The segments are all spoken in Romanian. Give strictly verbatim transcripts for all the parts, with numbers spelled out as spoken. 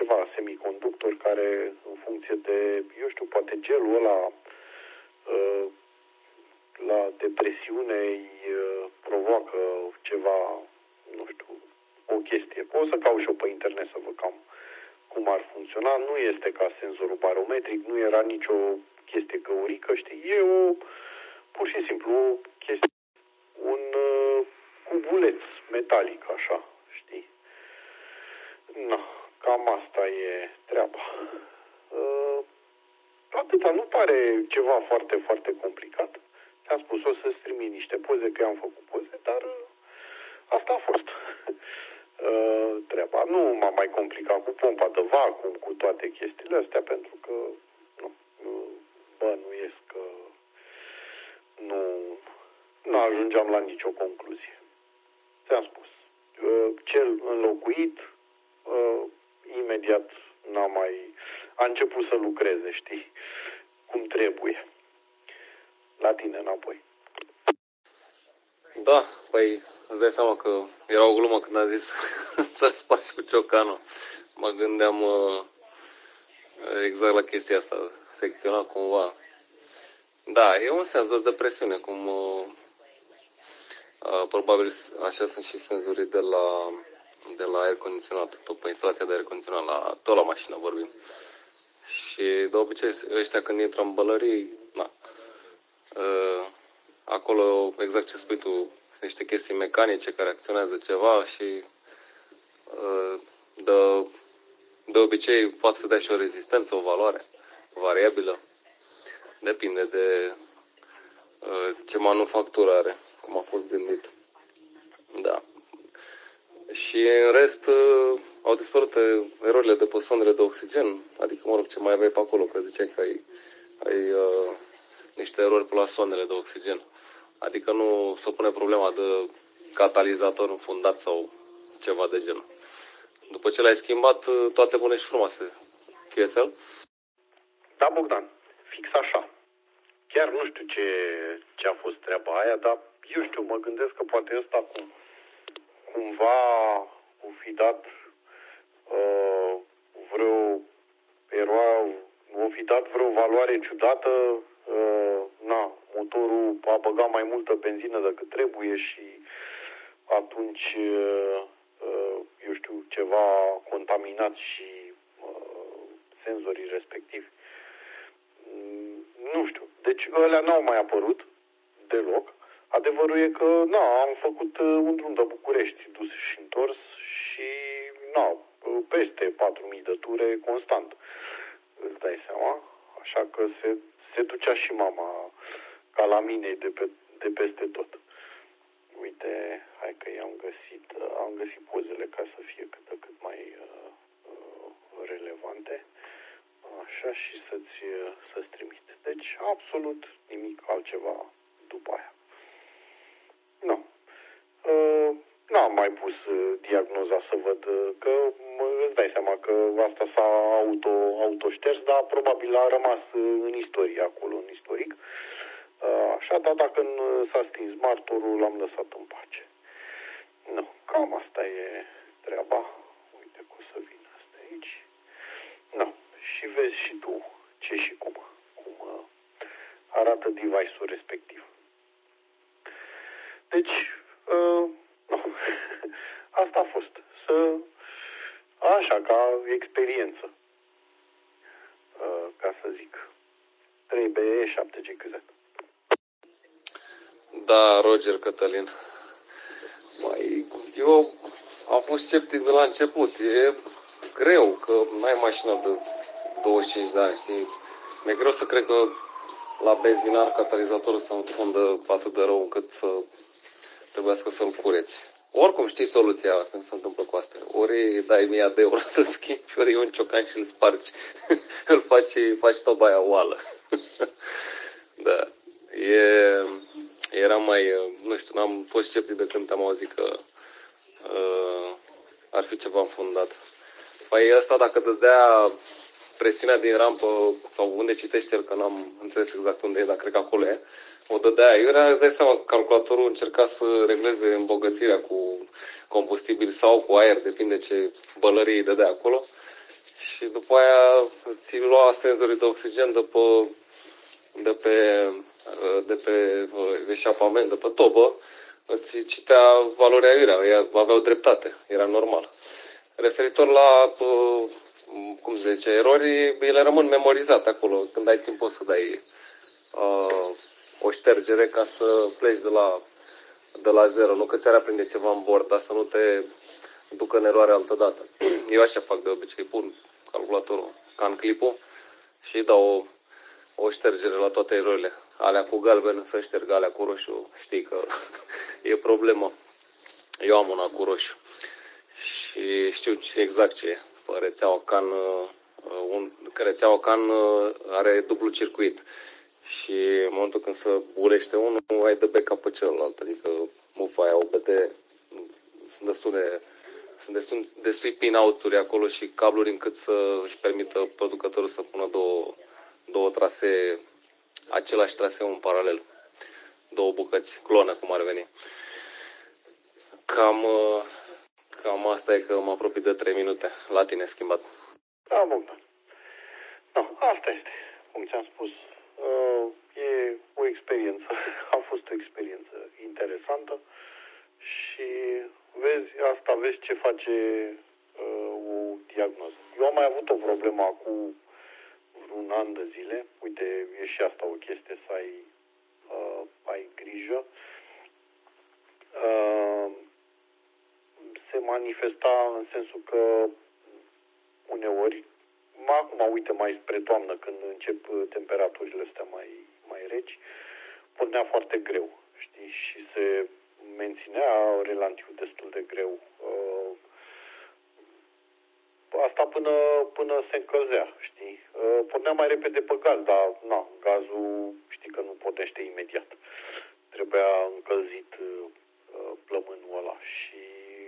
ceva semiconductor care, în funcție de, eu știu, poate gelul ăla uh, la depresiune îi uh, provoacă ceva, nu știu, o chestie. O să caut și eu pe internet să văd cam cum ar funcționa. Nu este ca senzorul barometric, nu era nicio chestie găurică, știi? E o, pur și simplu, o chestie, un uh, cubuleț metalic, așa, știi? Na, cam asta e treaba. Uh, atâta, nu pare ceva foarte, foarte complicat. Ți-am spus, o să-ți trimit niște poze, că eu am făcut poze, dar uh, asta a fost uh, treaba. Nu m-am mai complicat cu pompa de vacuum, cu toate chestiile astea, pentru că nu, nu bănuiesc că nu, nu ajungeam la nicio concluzie. Ți-am spus. Uh, cel înlocuit, uh, imediat n-a mai... a început să lucreze, știi, cum trebuie. La tine înapoi. Da, păi îți dai seama că era o glumă când a zis să spargi cu ciocanul. Mă gândeam uh, exact la chestia asta, secționat cumva. Da, e un senzor de presiune, cum uh, uh, probabil așa sunt și senzorii de la, de la aer condiționat, tot pe instalația de aer condiționat, la, tot la mașină vorbim. Și de obicei ăștia când intră în bălării, na, uh, acolo, exact ce spui tu, niște chestii mecanice care acționează ceva și uh, de, de obicei poate să dea și o rezistență, o valoare variabilă. Depinde de uh, ce manufactură are, cum a fost gândit. Da. Și în rest uh, au dispărut erorile de pe sondele de oxigen, adică, mă rog, ce mai aveai pe acolo, că ziceai că ai, ai uh, niște erori pe la sondele de oxigen. Adică nu se pune problema de catalizator înfundat sau ceva de genul. După ce l-ai schimbat, toate bune și frumoase. Q S L? Da, Bogdan, fix așa. Chiar nu știu ce, ce a fost treaba aia, dar eu știu, mă gândesc că poate ăsta cum, cumva o fi dat uh, vreo eroa, o fi dat vreo valoare ciudată, uh, na, motorul a băgat mai multă benzină decât trebuie și atunci, uh, uh, eu știu, ceva contaminat și uh, senzorii respectivi. Nu știu. Deci ălea n-au mai apărut deloc. Adevărul e că, na, am făcut un drum de București, dus și întors și, na, peste patru mii de ture constant. Îți dai seama? Așa că se, se ducea și mama ca la mine de, pe, de peste tot. Uite, hai că i-am găsit, am găsit pozele ca să fie cât de cât mai uh, uh, relevante. Așa, și să-ți, să-ți trimit. Deci, absolut nimic altceva după aia. Nu. Uh, n-am mai pus diagnoza să văd că îți dai seama că asta s-a auto, auto-șters, dar probabil a rămas în istorie acolo, în istoric. Uh, așa, dar dacă s-a stins martorul, l-am lăsat în pace. Nu, cam asta e treaba. Uite că o să vină asta aici. Nu. Și vezi și tu ce și cum, cum uh, arată device-ul respectiv. Deci, uh, nu. Asta a fost. Să, așa, ca experiență, uh, ca să zic. trei B E șapte G Q Z. Da, Roger Cătălin. Mai, eu am fost sceptic de la început. E greu că n-ai mașină de douăzeci și cinci de ani, știi? Mi-e greu să cred că la benzinar catalizatorul să înfundă atât de rău încât să trebuiască să-l cureți. Oricum știi soluția când se întâmplă cu asta. Ori dai mii de euro să schimbi, ori un ciocan și îl spargi. Îl faci, faci toba aia oală. Da. E, era mai, nu știu, n-am fost sceptic de când am auzit că uh, ar fi ceva înfundat. Păi ăsta dacă te dea presiunea din rampă sau unde citește el, că n-am înțeles exact unde e, dar cred că acolo e, o dădea aiurea, îți dai seama că calculatorul încerca să regleze îmbogățirea cu combustibil sau cu aer, depinde ce bălărie îi dădea acolo, și după aia ți lua senzorii de oxigen de pe, de pe, de pe eșapament, de pe tobă, îți citea valoarea aiurea, aveau dreptate, era normal. Referitor la, cum se zice, erori, ele rămân memorizate acolo. Când ai timp poți să dai uh, o ștergere ca să pleci de la, de la zero. Nu că ți-ar aprinde ceva în bord, dar să nu te ducă în eroare altă dată. Eu așa fac de obicei, pun calculatorul ca în clipul și îi dau o, o ștergere la toate erorile. Alea cu galben să șterg, alea cu roșu, știi că e problemă. Eu am una cu roșu și știu exact ce e. Rețeaua CAN, un, că rețeaua CAN are dublu circuit și în momentul când se bulește unul, ai de backup pe celălalt. Adică mufa aia O B D, sunt destule, sunt destui, destui pin-out-uri acolo și cabluri încât să își permită producătorul să pună două, două trasee, același traseu în paralel. Două bucăți, clonă cum ar veni. Cam, cam asta e, că mă apropii de trei minute. La tine schimbat. Da, Bogdan. No, asta este. Cum ți-am spus, e o experiență. A fost o experiență interesantă și vezi, asta vezi ce face o diagnoză. Eu am mai avut o problemă acum un an de zile. Uite, e și asta o chestie, să ai, uh, ai grijă. Uh, se manifesta în sensul că uneori, acum uite mai spre toamnă, când încep temperaturile astea mai, mai reci, pornea foarte greu, știi, și se menținea relantiul destul de greu. Uh, Asta până, până se încălzea, știi. Pornea mai repede pe gaz, dar na, gazul știi că nu pornește imediat. Trebuia încălzit plămânul ăla și,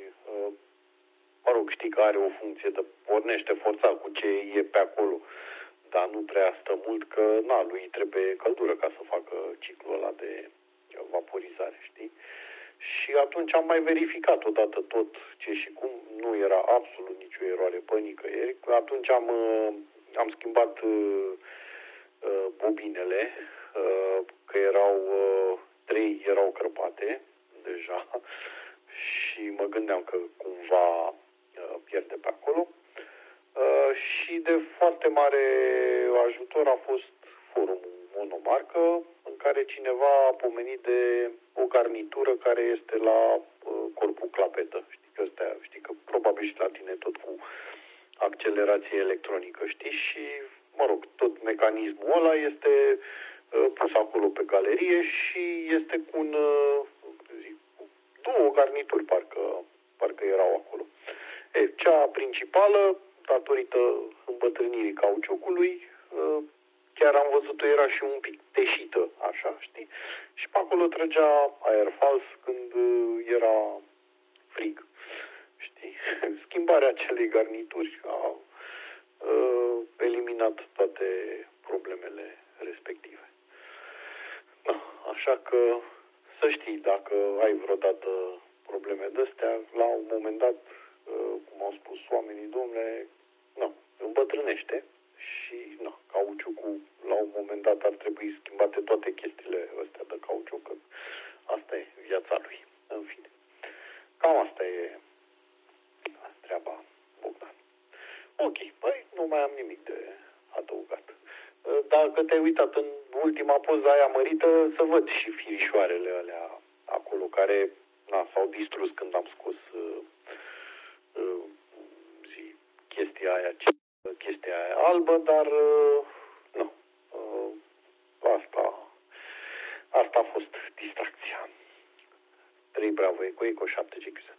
mă rog, știi că are o funcție de pornește forțat cu ce e pe acolo, dar nu prea stă mult că, na, lui trebuie căldură ca să facă ciclul ăla de vaporizare, știi. Și atunci am mai verificat odată tot ce și cum, nu era absolut nicio eroare pe nicăieri. Atunci am, am schimbat bobinele, că erau, trei erau crăpate deja și mă gândeam că cumva pierde pe acolo. Și de foarte mare ajutor a fost forumul Monomarcă, în care cineva a pomenit de o garnitură care este la uh, corpul clapetă. Știi că, astea, știi că probabil și la tine tot cu accelerație electronică, știi? Și, mă rog, tot mecanismul ăla este uh, pus acolo pe galerie și este cu un, uh, zic, două garnituri, parcă, parcă erau acolo. E, cea principală, datorită îmbătrânirii cauciucului, uh, chiar am văzut-o, era și un pic teșită, așa, știi? Și pe acolo trăgea aer fals când era frig, știi? Schimbarea acelei garnituri a uh, eliminat toate problemele respective. Da, așa că să știi, dacă ai vreodată probleme de-astea, la un moment dat, uh, cum au spus oamenii, domnule, nu, îmbătrânește. Și, na, cauciucul, la un moment dat ar trebui schimbate toate chestiile astea de cauciuc, că asta e viața lui, în fine. Cam asta e treaba, Bogdan. Ok, păi nu mai am nimic de adăugat. Dacă te-ai uitat în ultima poză aia mărită, să văd și firișoarele alea acolo, care, na, s-au distrus când am scos uh, uh, zi, chestia aia ce chestia aia albă, dar uh, nu. Uh, asta, asta a fost distracția. trei Bravo Eco, Eco șapte G Q Z.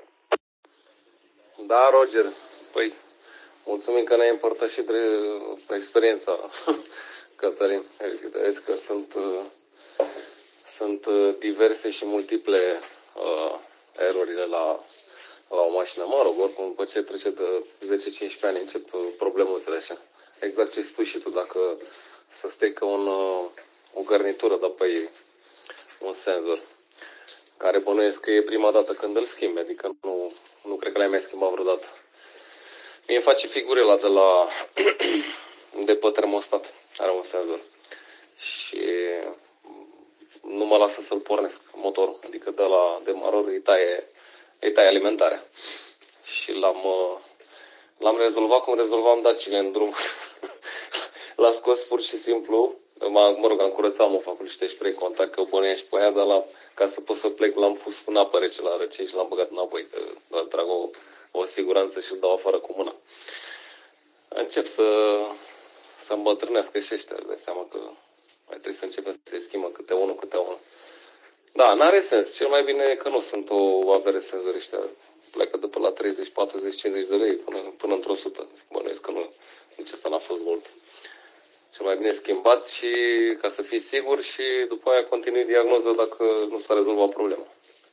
Da, Roger. Păi, mulțumim că ne-ai împărtășit experiența, Cătălin. Vezi că sunt, sunt diverse și multiple uh, erorile la la o mașină. Mă rog, oricum, după ce trece de zece cincisprezece ani, încep problemele așa. Exact ce spui și tu, dacă să stecă un, o garnitură, dar pe un senzor, care bănuiesc că e prima dată când îl schimbi, adică nu, nu cred că l-ai mai schimbat vreodată. Mie îmi face figurela de la de pe termostat, are un senzor. Și nu mă lasă să-l pornesc motorul, adică de la demaror îi taie, îi taie alimentarea. Și l-am, l-am rezolvat cum rezolvam dacile în drum. L-a scos pur și simplu, mă rog, am curățat, mă fac niște spray contact, că puneam și pe aia, dar la, ca să pot să plec, l-am pus în apă rece la răcei și l-am băgat înapoi, că îl trag o, o siguranță și îl dau afară cu mâna. Încep să, să îmbătrânească și ăștia, îți dai seama că mai trebuie să începem să-i schimbă câte unul, câte unul. Da, n-are sens. Cel mai bine e că nu sunt o avere senzori ăștia. Pleacă de pe la treizeci, patruzeci, cincizeci de lei până, până într-o sută. Bănuiesc că nu, nici asta n-a fost mult. Cel mai bine schimbat și ca să fii sigur și după aia continui diagnoză dacă nu s-a rezolvat problema.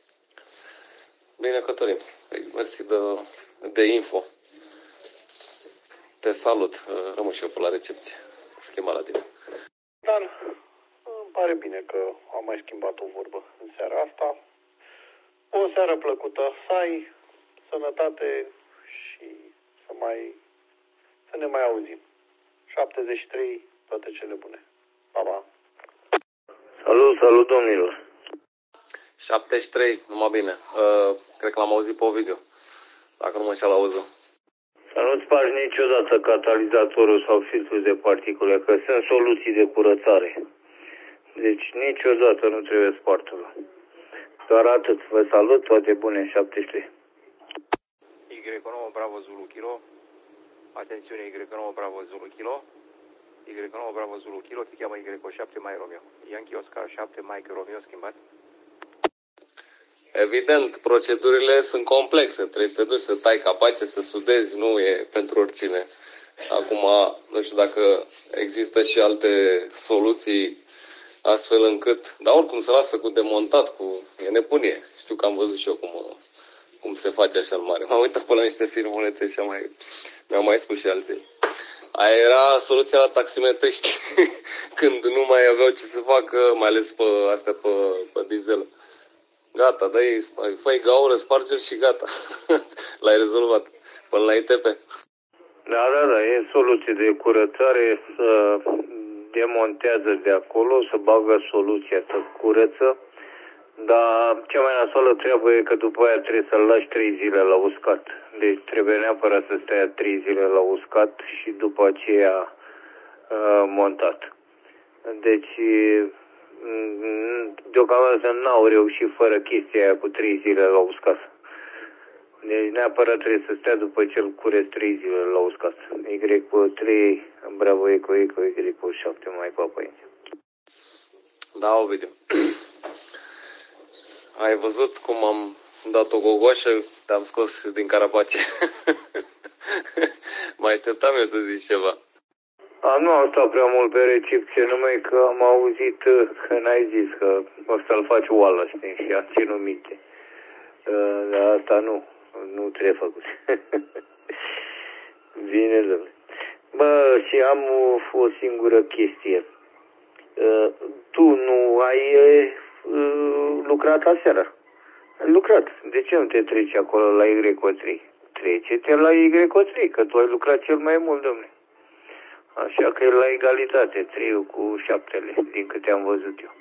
Bine, Cătălin. Mersi de, de info. Te salut. Rămân și eu pe la recepție. Schimba la tine. Dan, îmi pare bine că am mai schimbat o vorbă în seara asta. O seară plăcută să ai, sănătate și să mai să ne mai auzim. șaptezeci și trei, toate cele bune. Pa, pa. Salut, salut domnilor. șaptezeci și trei, numai bine. Uh, cred că l-am auzit pe Ovidiu. Dacă nu mă înșel, auză. Să nu spargi niciodată catalizatorul sau filtrul de particule, că sunt soluții de curățare. Deci niciodată nu trebuie spartul. Doar atât. Vă salut, toate bune, șaptezeci și trei. Y nouă Bravo Zulu Kilo. Atențiune, Y nouă Bravo Zulu Kilo. Y nouă Bravo Zulu Kilo, te cheamă Y șapte Mike Romeo. Yankee Oscar șapte Mike Romeo, schimbat. Evident, procedurile sunt complexe. Trebuie să te duci să tai capace, să sudezi, nu e pentru oricine. Acum, nu știu dacă există și alte soluții astfel încât, dar oricum se lasă cu demontat, cu e nebunie. Știu că am văzut și eu cum, cum se face așa în mare. M-am uitat pe la niște filmulețe și mai, mi-au mai spus și alții. Aia era soluția la taximetriști, când nu mai aveau ce să facă, mai ales pe astea pe, pe diesel. Gata, dă-i, fă-i gaură, sparge și gata. L-ai rezolvat. Până la I T P. Da, da, da, e soluție de curățare, să demontează de acolo, să bagă soluția, să curăță. Dar cea mai nasoală treabă e că după aia trebuie să-l lași trei zile la uscat. Deci trebuie neapărat să stea trei zile la uscat și după aceea uh, montat. Deci deocamdată n-au reușit fără chestia aia cu trei zile la uscat. Deci neapărat trebuie să stea după ce îl cureți trei zile la uscat. Y trei, Bravo Eco Eco, Y șapte mai Papa India. Da, Ovidiu. Ai văzut cum am dat o gogoașă, te-am scos din carapace. Mai așteptam eu să zici ceva. A, nu am stat prea mult pe recepție, numai că am auzit că n-ai zis că o să-l faci oală, știi, și am ținut minte. Dar asta nu, nu trebuie făcut. Bine, domnule. Bă, și am o, o singură chestie. Tu nu ai lucrat aseară. Ai lucrat. De ce nu te treci acolo la Y trei? Trece-te la Y trei, că tu ai lucrat cel mai mult, domnule. Așa că e la egalitate, trei cu șaptele, din câte am văzut eu.